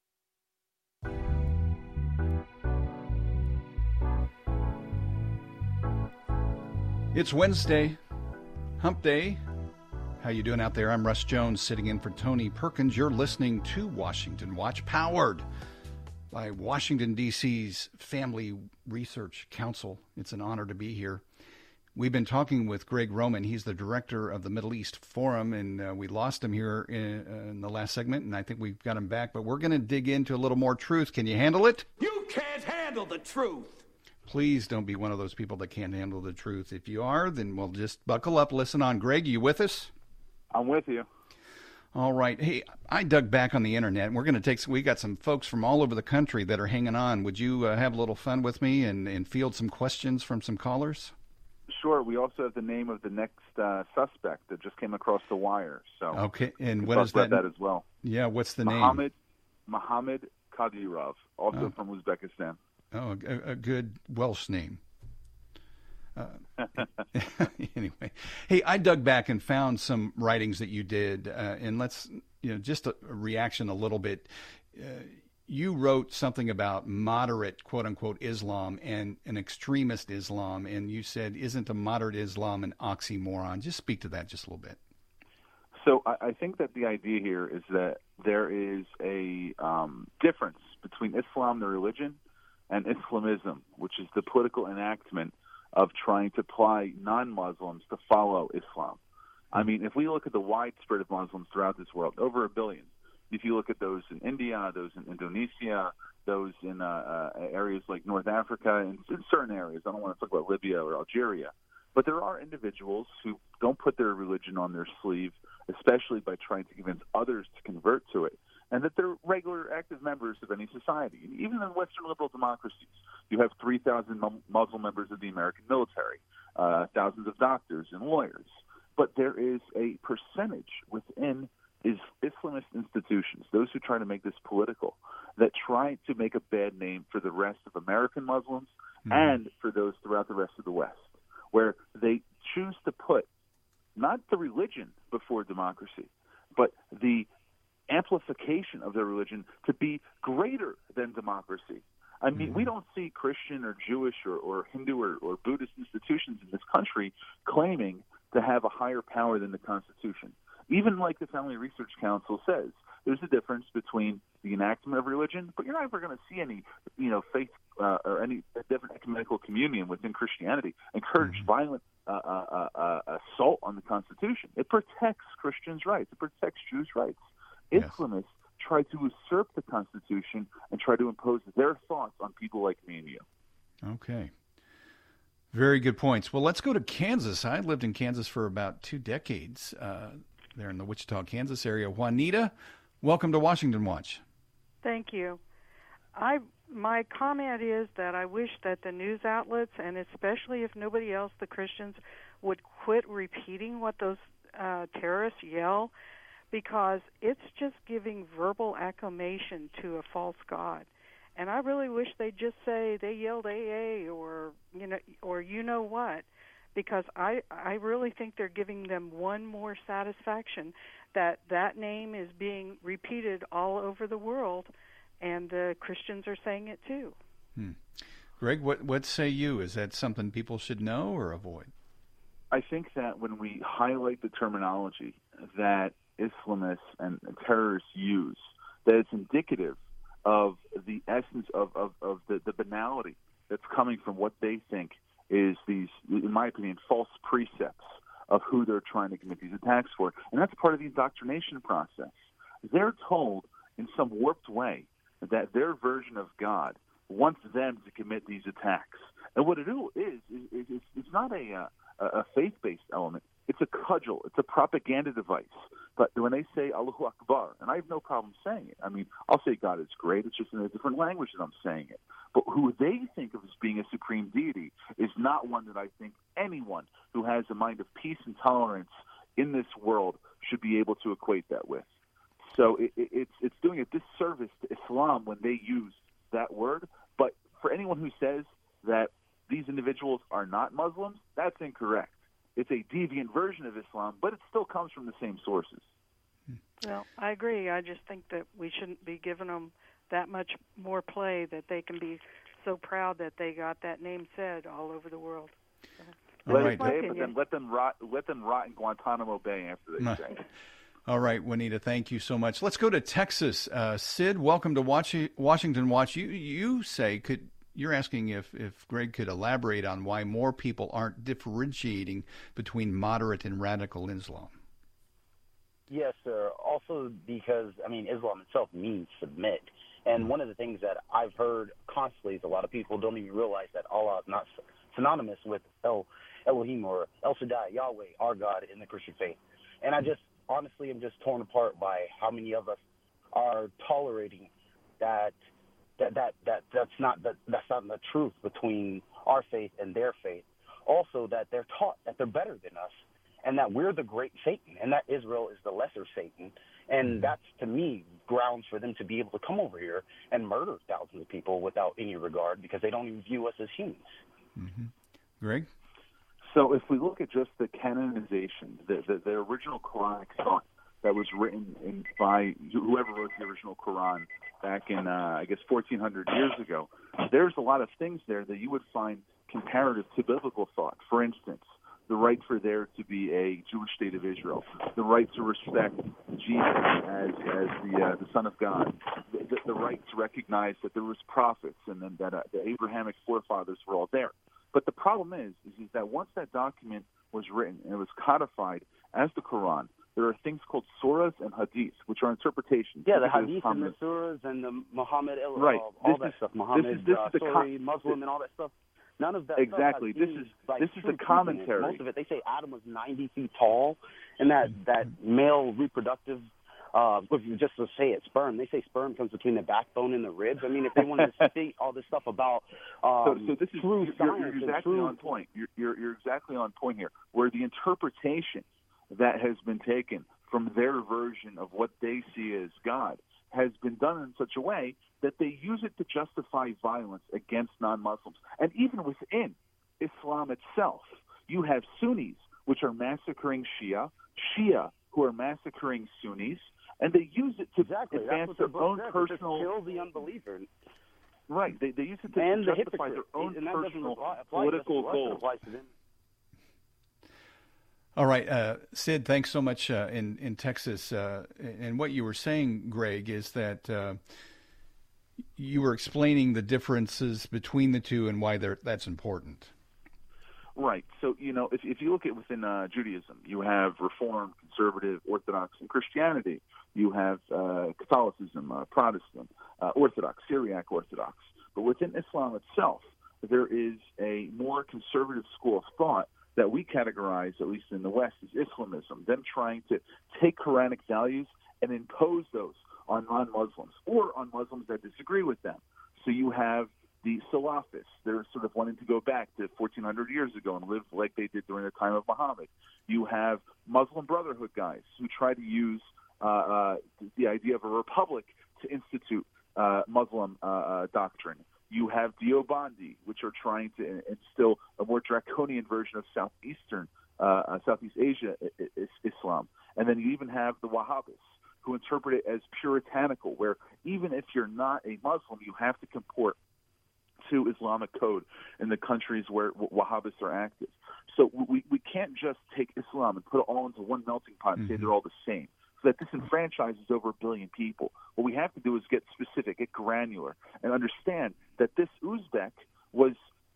D: It's Wednesday, hump day. How you doing out there? I'm Russ Jones, sitting in for Tony Perkins. You're listening to Washington Watch, powered by Washington, D C's Family Research Council. It's an honor to be here. We've been talking with Greg Roman. He's the director of the Middle East Forum, and uh, we lost him here in, uh, in the last segment, and I think we've got him back. But we're going to dig into a little more truth. Can you handle it?
P: You can't handle the truth.
D: Please don't be one of those people that can't handle the truth. If you are, then we'll just buckle up, listen on. Greg, you with us?
O: I'm with you.
D: All right. Hey, I dug back on the internet, and we're going to take some, we got some folks from all over the country that are hanging on. Would you uh, have a little fun with me and, and field some questions from some callers?
O: Sure. We also have the name of the next uh, suspect that just came across the wire. So
D: okay, and
O: we
D: what is that?
O: that as well.
D: Yeah, what's the
O: Mohammed,
D: name?
O: Mohammed Kadyrov, also
D: oh.
O: from Uzbekistan.
D: Oh, a, a good Welsh name. Uh, anyway, hey, I dug back and found some writings that you did, uh, and let's, you know, just a, a reaction a little bit. Uh, you wrote something about moderate, quote unquote, Islam and an extremist Islam, and you said, isn't a moderate Islam an oxymoron? Just speak to that just a little bit.
O: So I, I think that the idea here is that there is a um, difference between Islam, the religion, and Islamism, which is the political enactment of trying to apply non-Muslims to follow Islam. I mean, if we look at the widespread of Muslims throughout this world, over a billion. If you look at those in India, those in Indonesia, those in uh, uh, areas like North Africa, and in certain areas, I don't want to talk about Libya or Algeria, but there are individuals who don't put their religion on their sleeve, especially by trying to convince others to convert to it. and that they're regular active members of any society. Even in Western liberal democracies, you have three thousand Muslim members of the American military, uh, thousands of doctors and lawyers. But there is a percentage within is Islamist institutions, those who try to make this political, that try to make a bad name for the rest of American Muslims mm-hmm. and for those throughout the rest of the West, where they choose to put not the religion before democracy, but the amplification of their religion to be greater than democracy. I mean, mm-hmm. we don't see Christian or Jewish or, or Hindu or, or Buddhist institutions in this country claiming to have a higher power than the Constitution. Even like the Family Research Council says, there's a difference between the enactment of religion, but you're not ever going to see any, you know, faith uh, or any different ecumenical communion within Christianity encourage mm-hmm. violent uh, uh, uh, assault on the Constitution. It protects Christians' rights. It protects Jews' rights. Yes. Islamists try to usurp the Constitution and try to impose their thoughts on people like me and you.
D: Okay. Very good points. Well, let's go to Kansas. I lived in Kansas for about two decades. Uh, there in the Wichita, Kansas area. Juanita, welcome to Washington Watch.
Q: Thank you. I my comment is that I wish that the news outlets, and especially if nobody else, the Christians, would quit repeating what those uh, terrorists yell, because it's just giving verbal acclamation to a false god. And I really wish they'd just say they yelled A A or you know or you know what. Because I, I really think they're giving them one more satisfaction that that name is being repeated all over the world, and the Christians are saying it too.
D: Hmm. Greg, what, what say you? Is that something people should know or avoid?
O: I think that when we highlight the terminology that Islamists and terrorists use, that it's indicative of the essence of, of, of the, the banality that's coming from what they think is these, in my opinion, false precepts of who they're trying to commit these attacks for. And that's part of the indoctrination process. They're told in some warped way that their version of God wants them to commit these attacks. And what it is, is, is it's not a, uh, a faith-based element. It's a cudgel. It's a propaganda device. But when they say Allahu Akbar, and I have no problem saying it. I mean, I'll say God is great. It's just in a different language that I'm saying it. But who they think of as being a supreme deity is not one that I think anyone who has a mind of peace and tolerance in this world should be able to equate that with. So it, it, it's it's doing a disservice to Islam when they use that word. But for anyone who says that these individuals are not Muslims, that's incorrect. It's a deviant version of Islam, but it still comes from the same sources.
Q: Well, I agree. I just think that we shouldn't be giving them that much more play, that they can be so proud that they got that name said all over the world. So,
O: let right. Say, but then let them rot. Let them rot in Guantanamo Bay after they say it.
D: All right, Juanita, thank you so much. Let's go to Texas. Uh, Sid, welcome to Watch- Washington Watch. You you say could. You're asking if, if Greg could elaborate on why more people aren't differentiating between moderate and radical Islam.
R: Yes, sir. Also because, I mean, Islam itself means submit. And one of the things that I've heard constantly is a lot of people don't even realize that Allah is not synonymous with El, Elohim or El Shaddai, Yahweh, our God in the Christian faith. And I just, honestly, am just torn apart by how many of us are tolerating that That, that that that's not the, that's not the truth between our faith and their faith. Also, that they're taught that they're better than us, and that we're the great Satan, and that Israel is the lesser Satan. And that's, to me, grounds for them to be able to come over here and murder thousands of people without any regard, because they don't even view us as humans.
D: Mm-hmm. Greg?
O: So if we look at just the canonization, the, the, the original Quranic thought that was written in, by whoever wrote the original Quran back in, uh, I guess, fourteen hundred years ago, there's a lot of things there that you would find comparative to biblical thought. For instance, the right for there to be a Jewish state of Israel, the right to respect Jesus as as the uh, the Son of God, the, the right to recognize that there was prophets and then that uh, the Abrahamic forefathers were all there. But the problem is, is, is that once that document was written and it was codified as the Quran, there are things called surahs and hadiths, which are interpretations.
R: Yeah, the hadiths and the surahs and the Muhammad,
O: right.
R: all, all that
O: is,
R: stuff. Muhammad,
O: this is, this
R: uh,
O: is the
R: sorry,
O: com-
R: Muslim, and all that stuff. None of that
O: exactly.
R: Stuff has
O: this
R: any,
O: is
R: like,
O: this is
R: true
O: the commentary.
R: Most of it, they say Adam was ninety feet tall, and that that male reproductive uh, if you just to say it, sperm. They say sperm comes between the backbone and the ribs. I mean, if they wanted to state all this stuff about um,
O: so, so this is
R: true
O: you're,
R: science
O: you're exactly
R: and true...
O: on point. You're, you're, you're exactly on point here, where the interpretation that has been taken from their version of what they see as God has been done in such a way that they use it to justify violence against non-Muslims. And even within Islam itself, you have Sunnis, which are massacring Shia, Shia, who are massacring Sunnis, and they use it to
R: exactly.
O: advance
R: their
O: own
R: says.
O: personal...
R: Kill the unbeliever.
O: Right. They, they use it to
R: and
O: justify
R: the
O: their own
R: and
O: personal
R: apply,
O: political
R: apply
O: goals.
D: All right, uh, Sid, thanks so much uh, in, in Texas. Uh, and what you were saying, Greg, is that uh, you were explaining the differences between the two and why that's important.
O: Right. So, you know, if, if you look at within uh, Judaism, you have Reform, Conservative, Orthodox, and Christianity. You have uh, Catholicism, uh, Protestant, uh, Orthodox, Syriac Orthodox. But within Islam itself, there is a more conservative school of thought that we categorize, at least in the West, as Islamism, them trying to take Quranic values and impose those on non-Muslims or on Muslims that disagree with them. So you have the Salafists. They're sort of wanting to go back to fourteen hundred years ago and live like they did during the time of Muhammad. You have Muslim Brotherhood guys who try to use uh, uh, the idea of a republic to institute uh, Muslim uh, uh, doctrine. You have Deobandi, which are trying to instill a more draconian version of Southeastern, uh, Southeast Asia Islam. And then you even have the Wahhabis, who interpret it as puritanical, where even if you're not a Muslim, you have to comport to Islamic code in the countries where Wahhabis are active. So we, we can't just take Islam and put it all into one melting pot and mm-hmm. say they're all the same. So that disenfranchises over a billion people. What we have to do is get specific, get granular, and understand that this Uzbek was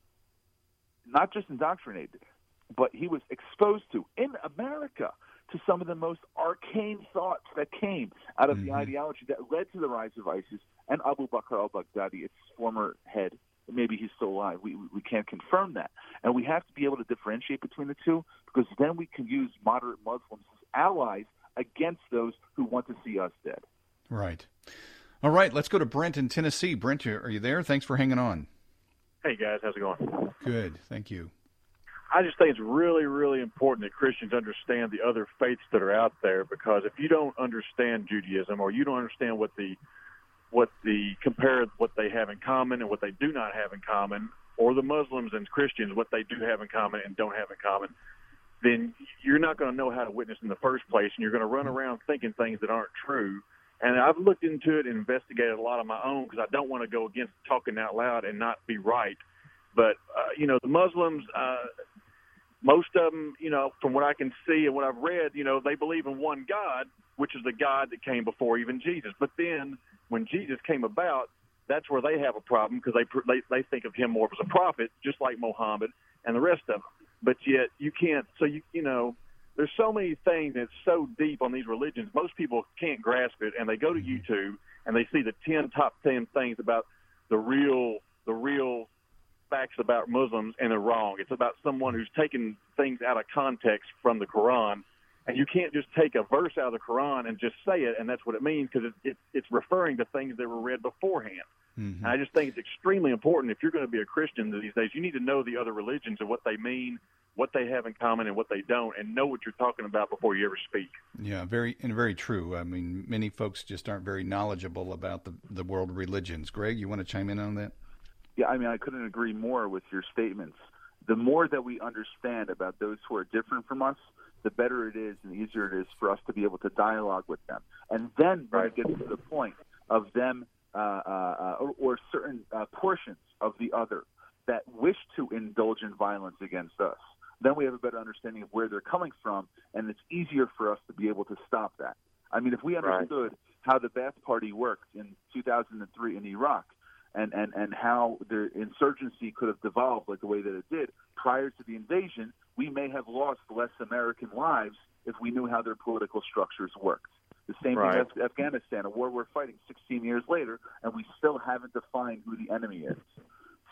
O: not just indoctrinated, but he was exposed to, in America, to some of the most arcane thoughts that came out of mm-hmm. the ideology that led to the rise of ISIS and Abu Bakr al-Baghdadi, its former head. Maybe he's still alive. We, we can't confirm that. And we have to be able to differentiate between the two, because then we can use moderate Muslims as allies against those who want to see us dead.
D: Right. All right, let's go to Brent in Tennessee. Brent, are you there? Thanks for hanging on.
S: Hey, guys. How's it going?
D: Good. Thank you.
S: I just think it's really, really important that Christians understand the other faiths that are out there, because if you don't understand Judaism, or you don't understand what the what the compare what they have in common and what they do not have in common, or the Muslims and Christians, what they do have in common and don't have in common, then you're not going to know how to witness in the first place, and you're going to run around thinking things that aren't true. And I've looked into it and investigated a lot on my own, because I don't want to go against talking out loud and not be right. But, uh, you know, the Muslims, uh, most of them, you know, from what I can see and what I've read, you know, they believe in one God, which is the God that came before even Jesus. But then when Jesus came about, that's where they have a problem, because they, they they think of him more as a prophet, just like Muhammad and the rest of them. But yet you can't, so you you know, there's so many things that's so deep on these religions. Most people can't grasp it, and they go to YouTube and they see the ten top ten things about the real the real facts about Muslims, and they're wrong. It's about someone who's taken things out of context from the Quran, and you can't just take a verse out of the Quran and just say it, and that's what it means, because it, it, it's referring to things that were read beforehand. Mm-hmm. And I just think it's extremely important, if you're going to be a Christian these days, you need to know the other religions and what they mean, what they have in common and what they don't, and know what you're talking about before you ever speak.
D: Yeah, very and very true. I mean, many folks just aren't very knowledgeable about the, the world religions. Greg, you want to chime in on that?
O: Yeah, I mean, I couldn't agree more with your statements. The more that we understand about those who are different from us, the better it is and the easier it is for us to be able to dialogue with them. And then when it gets to the point of them uh, uh, or, or certain uh, portions of the other that wish to indulge in violence against us, then we have a better understanding of where they're coming from, and it's easier for us to be able to stop that. I mean, if we understood right. how the Ba'ath Party worked in two thousand three in Iraq, and, and, and how the insurgency could have devolved like the way that it did prior to the invasion, we may have lost less American lives if we knew how their political structures worked. The same right. thing with Afghanistan, a war we're fighting sixteen years later, and we still haven't defined who the enemy is.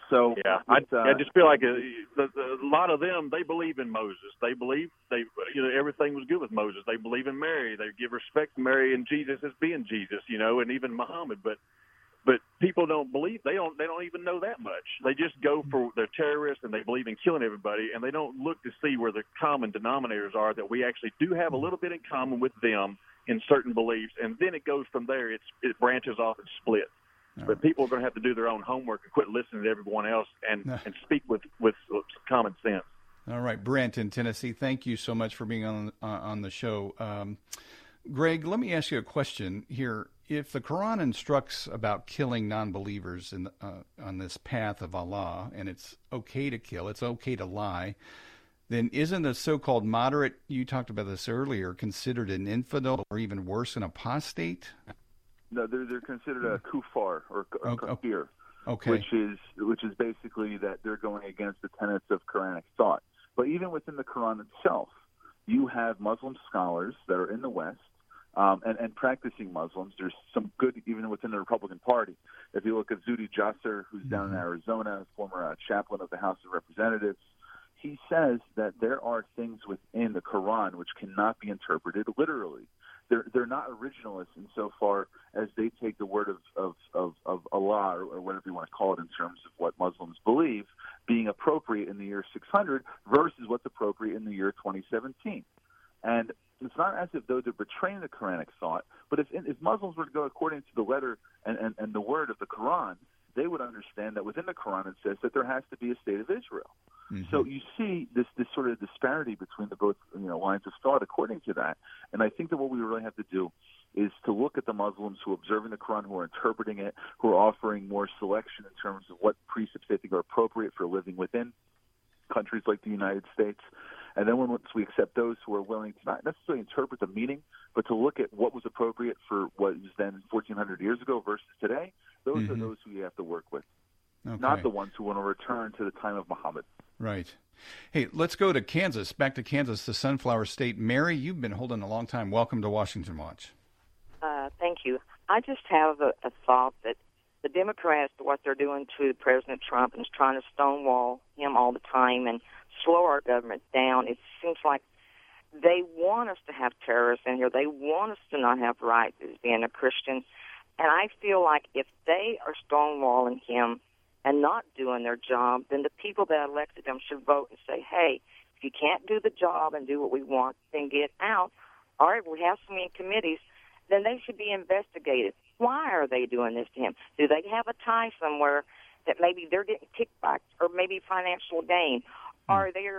O: So
S: yeah, I,
O: uh,
S: I just feel like a, the, the, a lot of them, they believe in Moses. They believe they, you know, everything was good with Moses. They believe in Mary. They give respect to Mary and Jesus as being Jesus, you know, and even Muhammad. But but people don't believe. They don't. They don't even know that much. They just go for they're terrorists and they believe in killing everybody, and they don't look to see where the common denominators are. That we actually do have a little bit in common with them in certain beliefs, and then it goes from there. It's it branches off and splits. But people are going to have to do their own homework and quit listening to everyone else and, and speak with, with common sense.
D: All right, Brent in Tennessee, thank you so much for being on uh, on the show. Um, Greg, let me ask you a question here. If the Quran instructs about killing non-believers in the, uh, on this path of Allah, and it's okay to kill, it's okay to lie, then isn't the so-called moderate, you talked about this earlier, considered an infidel or even worse, an apostate?
O: No, they're they're considered a kufar or a kafir,
D: okay.
O: which is which is basically that they're going against the tenets of Quranic thought. But even within the Quran itself, you have Muslim scholars that are in the West um, and, and practicing Muslims. There's some good even within the Republican Party. If you look at Zuhdi Jasser, who's mm-hmm. down in Arizona, former uh, chaplain of the House of Representatives, he says that there are things within the Quran which cannot be interpreted literally. They're they're not originalists insofar as they take the word of of, of, of Allah or, or whatever you want to call it in terms of what Muslims believe being appropriate in the year six hundred versus what's appropriate in the year twenty seventeen. And it's not as if though they're betraying the Quranic thought, but if if Muslims were to go according to the letter and, and, and the word of the Quran, they would understand that within the Quran it says that there has to be a state of Israel. Mm-hmm. So you see this this sort of disparity between the both you know lines of thought according to that. And I think that what we really have to do is to look at the Muslims who are observing the Quran, who are interpreting it, who are offering more selection in terms of what precepts they think are appropriate for living within countries like the United States. And then once we accept those who are willing to not necessarily interpret the meaning, but to look at what was appropriate for what was then fourteen hundred years ago versus today, those mm-hmm. are those who you have to work with, okay. not the ones who want to return to the time of Muhammad.
D: Right. Hey, let's go to Kansas, back to Kansas, the Sunflower State. Mary, you've been holding a long time. Welcome to Washington Watch.
T: Uh, thank you. I just have a, a thought that the Democrats, what they're doing to President Trump and is trying to stonewall him all the time and slow our government down, it seems like they want us to have terrorists in here. They want us to not have rights as being a Christian. And I feel like if they are stonewalling him and not doing their job, then the people that elected them should vote and say, hey, if you can't do the job and do what we want, then get out. All right, we have so many committees, then they should be investigated. Why are they doing this to him? Do they have a tie somewhere that maybe they're getting kickbacks or maybe financial gain? Hmm. Are they...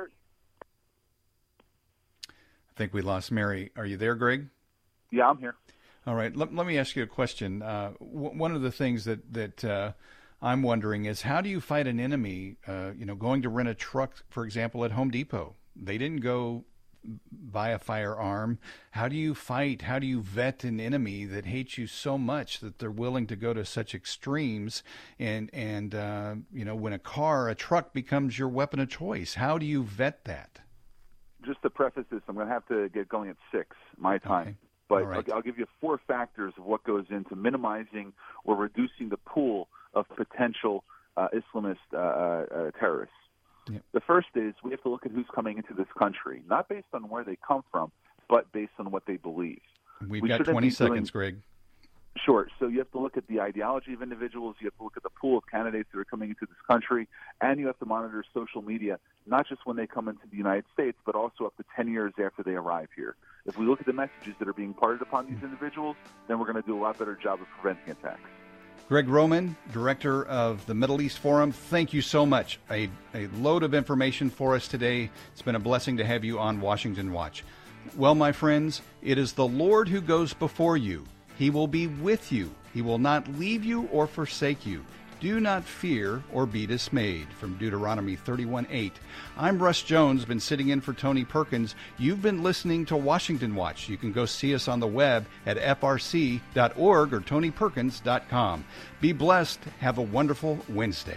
D: I think we lost Mary. Are you there, Greg?
O: Yeah, I'm here.
D: All right. Let, let me ask you a question. Uh, w- one of the things that, that uh, I'm wondering is how do you fight an enemy, uh, you know, going to rent a truck, for example, at Home Depot? They didn't go buy a firearm. How do you fight? How do you vet an enemy that hates you so much that they're willing to go to such extremes? And, and uh, you know, when a car, a truck becomes your weapon of choice, how do you vet that?
O: Just to preface this, I'm going to have to get going at six, my time. Okay. But
D: right.
O: I'll, I'll give you four factors of what goes into minimizing or reducing the pool of potential uh, Islamist uh, uh, terrorists.
D: Yep.
O: The first is we have to look at who's coming into this country, not based on where they come from, but based on what they believe.
D: We've
O: we
D: got twenty seconds,
O: doing...
D: Greg.
O: Sure. So you have to look at the ideology of individuals. You have to look at the pool of candidates that are coming into this country, and you have to monitor social media, not just when they come into the United States, but also up to ten years after they arrive here. If we look at the messages that are being imparted upon these individuals, then we're going to do a lot better job of preventing attacks.
D: Greg Roman, Director of the Middle East Forum, thank you so much. A, a load of information for us today. It's been a blessing to have you on Washington Watch. Well, my friends, it is the Lord who goes before you. He will be with you. He will not leave you or forsake you. Do not fear or be dismayed. From Deuteronomy thirty-one eight. I'm Russ Jones, been sitting in for Tony Perkins. You've been listening to Washington Watch. You can go see us on the web at f r c dot org or tony perkins dot com. Be blessed. Have a wonderful Wednesday.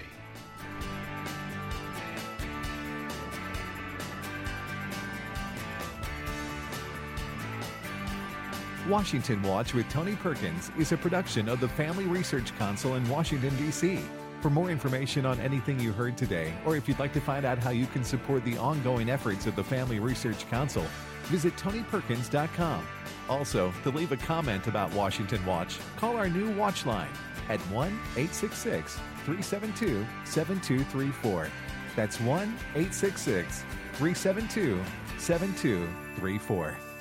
A: Washington Watch with Tony Perkins is a production of the Family Research Council in Washington, D C For more information on anything you heard today, or if you'd like to find out how you can support the ongoing efforts of the Family Research Council, visit tony perkins dot com. Also, to leave a comment about Washington Watch, call our new Watch line at one eight six six, three seven two, seven two three four. That's one eight six six, three seven two, seven two three four.